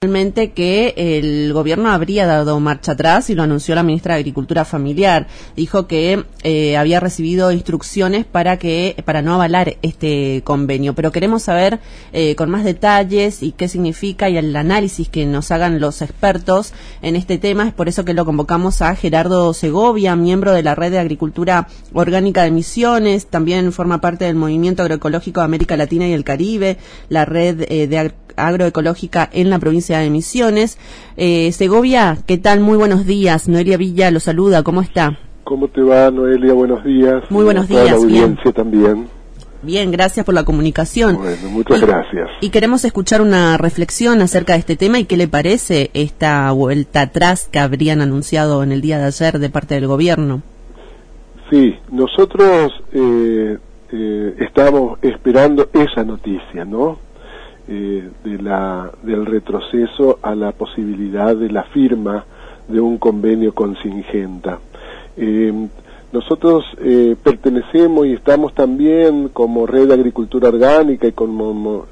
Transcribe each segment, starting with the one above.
Realmente que el gobierno habría dado marcha atrás y lo anunció la ministra de Agricultura Familiar. Dijo que había recibido instrucciones para no avalar este convenio, pero queremos saber con más detalles y qué significa y el análisis que nos hagan los expertos en este tema. Es por eso que lo convocamos a Gerardo Segovia, miembro de la Red de Agricultura Orgánica de Misiones, también forma parte del Movimiento Agroecológico de América Latina y el Caribe, la Red de Agroecológica en la provincia de Misiones. Segovia, ¿qué tal? Muy buenos días. Noelia Villa lo saluda. ¿Cómo está? ¿Cómo te va, Noelia? Buenos días. Muy buenos días. A la audiencia también. Bien, gracias por la comunicación. Bueno, muchas gracias. Y queremos escuchar una reflexión acerca de este tema y qué le parece esta vuelta atrás que habrían anunciado en el día de ayer de parte del gobierno. Sí, nosotros estábamos esperando esa noticia, ¿no? Del retroceso a la posibilidad de la firma de un convenio con Syngenta. Nosotros pertenecemos y estamos también como Red de Agricultura Orgánica y como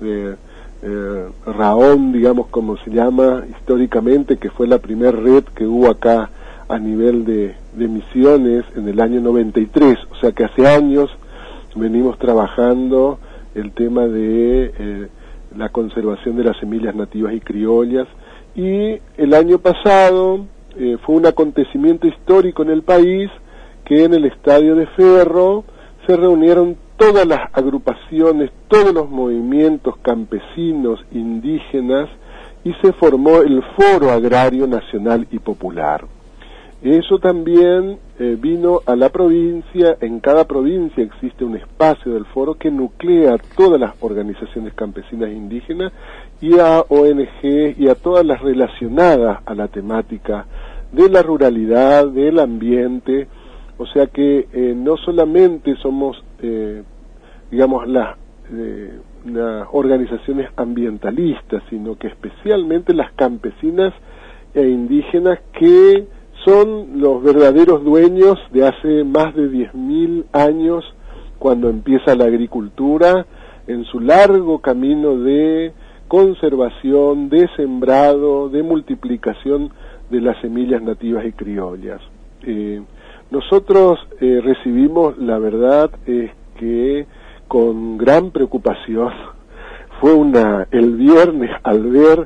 RAON, digamos como se llama históricamente, que fue la primera red que hubo acá a nivel de Misiones en el año 93, o sea que hace años venimos trabajando el tema de la conservación de las semillas nativas y criollas, y el año pasado fue un acontecimiento histórico en el país que en el Estadio de Ferro se reunieron todas las agrupaciones, todos los movimientos campesinos, indígenas, y se formó el Foro Agrario Nacional y Popular. Eso también vino a la provincia. En cada provincia existe un espacio del foro que nuclea a todas las organizaciones campesinas e indígenas y a ONG y a todas las relacionadas a la temática de la ruralidad, del ambiente. O sea que no solamente somos, digamos, las organizaciones ambientalistas, sino que especialmente las campesinas e indígenas que son los verdaderos dueños de hace más de 10.000 años, cuando empieza la agricultura, en su largo camino de conservación, de sembrado, de multiplicación de las semillas nativas y criollas. Nosotros recibimos, la verdad es que con gran preocupación, fue el viernes al ver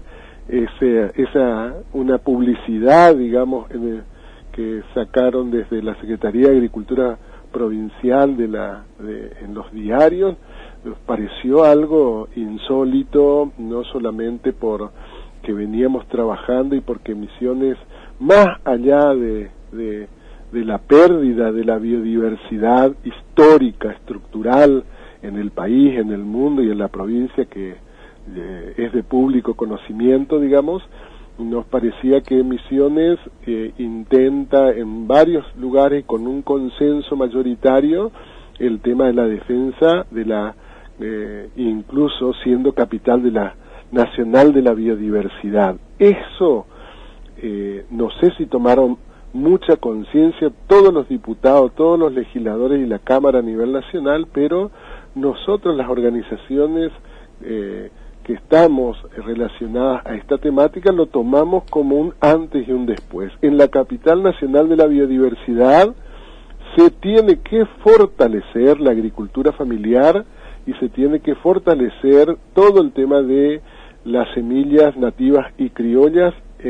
una publicidad, digamos, que sacaron desde la Secretaría de Agricultura Provincial en los diarios. Nos pareció algo insólito, no solamente por que veníamos trabajando y porque Misiones, más allá de la pérdida de la biodiversidad histórica, estructural en el país, en el mundo y en la provincia, que es de público conocimiento, digamos, nos parecía que Misiones intenta en varios lugares con un consenso mayoritario el tema de la defensa incluso siendo capital de la nacional de la biodiversidad. Eso no sé si tomaron mucha conciencia todos los diputados, todos los legisladores y la Cámara a nivel nacional, pero nosotros, las organizaciones que estamos relacionadas a esta temática, lo tomamos como un antes y un después. En la capital nacional de la biodiversidad se tiene que fortalecer la agricultura familiar y se tiene que fortalecer todo el tema de las semillas nativas y criollas,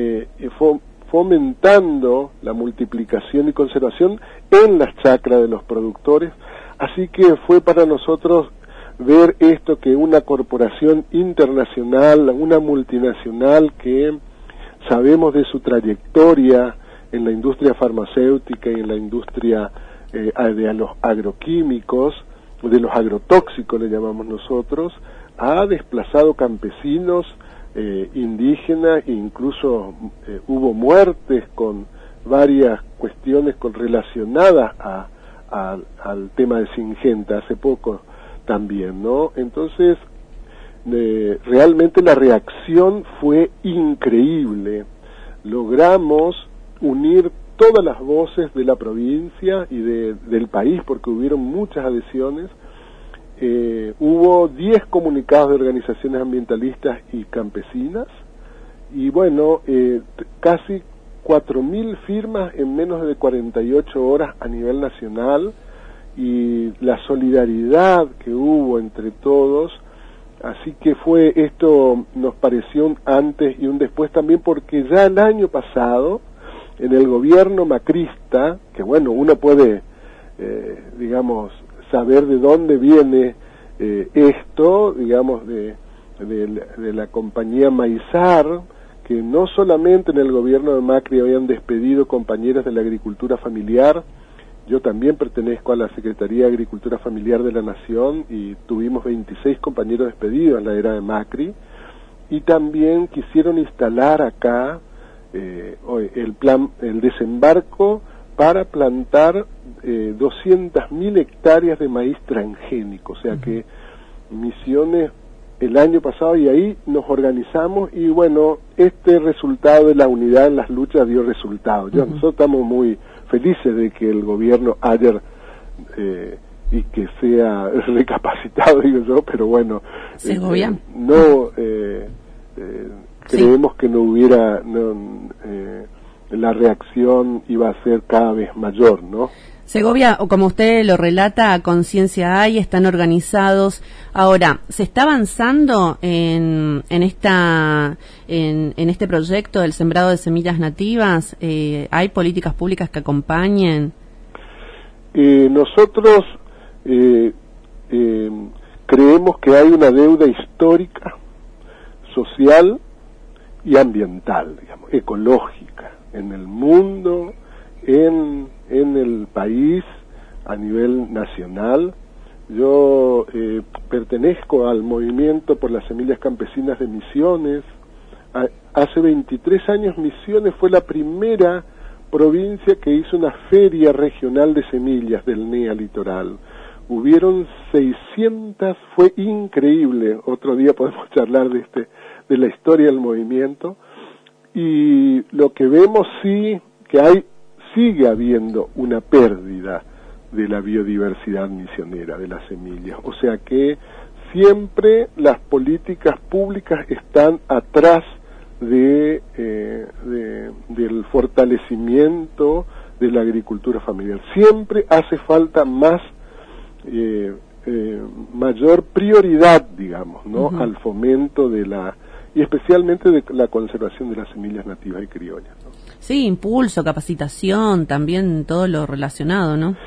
fomentando la multiplicación y conservación en las chacras de los productores. Así que fue para nosotros ver esto, que una corporación internacional, una multinacional que sabemos de su trayectoria en la industria farmacéutica y en la industria de los agroquímicos, de los agrotóxicos le llamamos nosotros, ha desplazado campesinos, indígenas, e incluso hubo muertes con varias cuestiones relacionadas al tema de Syngenta hace poco también, ¿no? Entonces, realmente la reacción fue increíble. Logramos unir todas las voces de la provincia y del país, porque hubieron muchas adhesiones. Hubo 10 comunicados de organizaciones ambientalistas y campesinas, y bueno, casi 4.000 firmas en menos de 48 horas a nivel nacional, y la solidaridad que hubo entre todos. Así que esto nos pareció un antes y un después también, porque ya el año pasado, en el gobierno macrista, que bueno, uno puede, digamos, saber de dónde viene esto, digamos, de la compañía Maizar, que no solamente en el gobierno de Macri habían despedido compañeros de la agricultura familiar. Yo también pertenezco a la Secretaría de Agricultura Familiar de la Nación y tuvimos 26 compañeros despedidos en la era de Macri, y también quisieron instalar acá el desembarco para plantar 200.000 hectáreas de maíz transgénico, o sea que Misiones el año pasado, y ahí nos organizamos, y bueno, este resultado de la unidad en las luchas dio resultado. Nosotros estamos muy felices de que el gobierno ayer y que sea recapacitado, digo yo, pero bueno, creemos que no hubiera, la reacción iba a ser cada vez mayor, ¿no? Segovia, o como usted lo relata, conciencia hay, están organizados. Ahora, ¿se está avanzando en este proyecto del sembrado de semillas nativas? ¿Hay políticas públicas que acompañen? Nosotros creemos que hay una deuda histórica, social y ambiental, digamos, ecológica, en el mundo, en el país, a nivel nacional. Yo pertenezco al movimiento por las semillas campesinas de Misiones. Hace 23 años Misiones fue la primera provincia que hizo una feria regional de semillas del NEA Litoral. Hubieron 600, fue increíble. Otro día podemos charlar de la historia del movimiento. Y lo que vemos sí que sigue habiendo una pérdida de la biodiversidad misionera, de las semillas. O sea que siempre las políticas públicas están atrás del fortalecimiento de la agricultura familiar. Siempre hace falta mayor prioridad, digamos, ¿no? Al fomento y especialmente de la conservación de las semillas nativas y criollas, ¿no? Sí, impulso, capacitación, también todo lo relacionado, ¿no?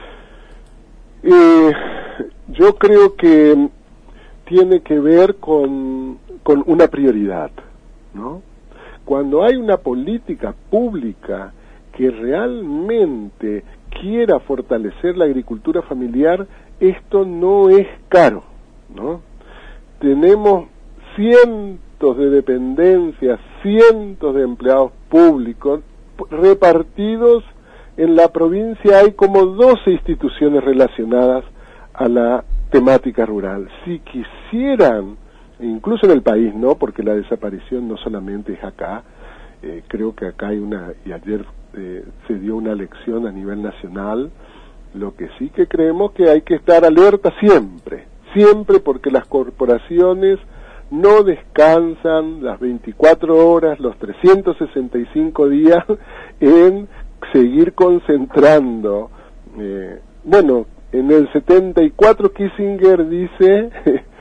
Yo creo que tiene que ver con una prioridad, ¿no? Cuando hay una política pública que realmente quiera fortalecer la agricultura familiar, esto no es caro, ¿no? Tenemos cientos de dependencias, cientos de empleados públicos repartidos en la provincia. Hay como 12 instituciones relacionadas a la temática rural. Si quisieran, incluso en el país, ¿no? Porque la desaparición no solamente es acá, creo que acá hay y ayer se dio una lección a nivel nacional. Lo que sí que creemos que hay que estar alerta siempre, porque las corporaciones no descansan las 24 horas, los 365 días en seguir concentrando. Bueno, en el 74 Kissinger dice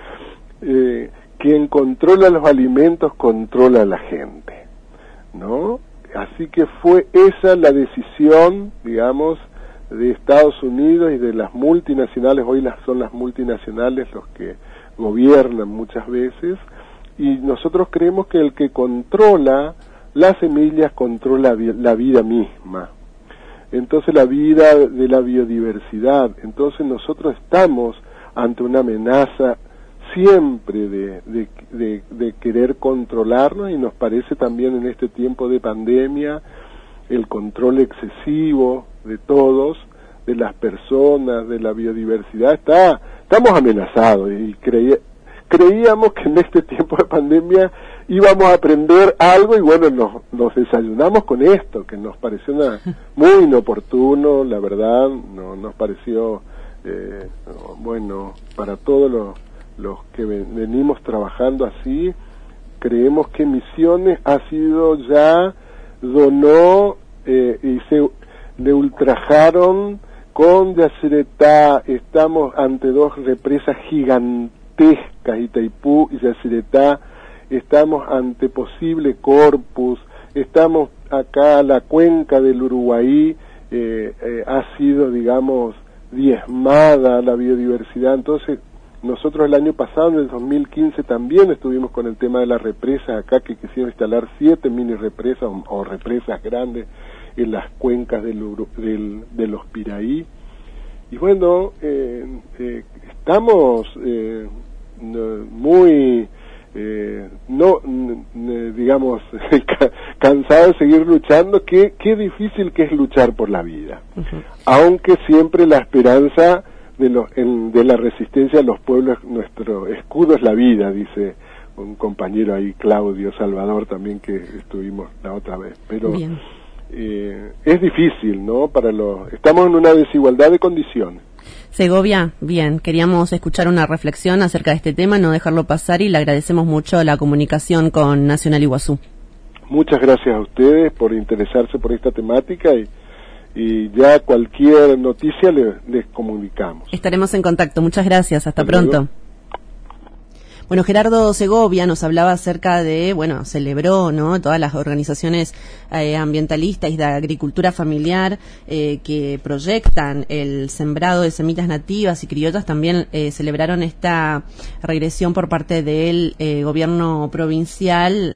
quien controla los alimentos controla a la gente, ¿no? Así que fue esa la decisión, digamos, de Estados Unidos y de las multinacionales. Hoy son las multinacionales los que gobiernan muchas veces, y nosotros creemos que el que controla las semillas controla la vida misma, entonces la vida de la biodiversidad. Entonces nosotros estamos ante una amenaza siempre de querer controlarnos, y nos parece también en este tiempo de pandemia el control excesivo de todos, de las personas, de la biodiversidad. Estamos amenazados, y creíamos que en este tiempo de pandemia íbamos a aprender algo, y bueno, nos desayunamos con esto, que nos pareció muy inoportuno, la verdad. Nos pareció, bueno, para todos los que venimos trabajando así, creemos que Misiones ha sido ya, donó y se le ultrajaron con Yacyretá. Estamos ante dos represas gigantescas, Itaipú y Yacyretá. Estamos ante posible corpus. Estamos acá, la cuenca del Uruguay ha sido, digamos, diezmada la biodiversidad. Entonces, nosotros el año pasado, en el 2015, también estuvimos con el tema de las represas acá, que quisieron instalar 7 mini represas o represas grandes en las cuencas de los Piraí. Y bueno, estamos muy, digamos, cansados de seguir luchando. Qué difícil que es luchar por la vida. Uh-huh. Aunque siempre la esperanza de la resistencia a los pueblos, nuestro escudo es la vida, dice un compañero ahí, Claudio Salvador, también, que estuvimos la otra vez. Pero es difícil, ¿no? Estamos en una desigualdad de condiciones. Segovia, bien, queríamos escuchar una reflexión acerca de este tema, no dejarlo pasar, y le agradecemos mucho la comunicación con Nacional Iguazú. Muchas gracias a ustedes por interesarse por esta temática, y ya cualquier noticia les comunicamos. Estaremos en contacto. Muchas gracias. Hasta pronto. Bueno, Gerardo Segovia nos hablaba acerca de, celebró, ¿no?, todas las organizaciones ambientalistas y de agricultura familiar que proyectan el sembrado de semillas nativas y criollas. También celebraron esta regresión por parte del gobierno provincial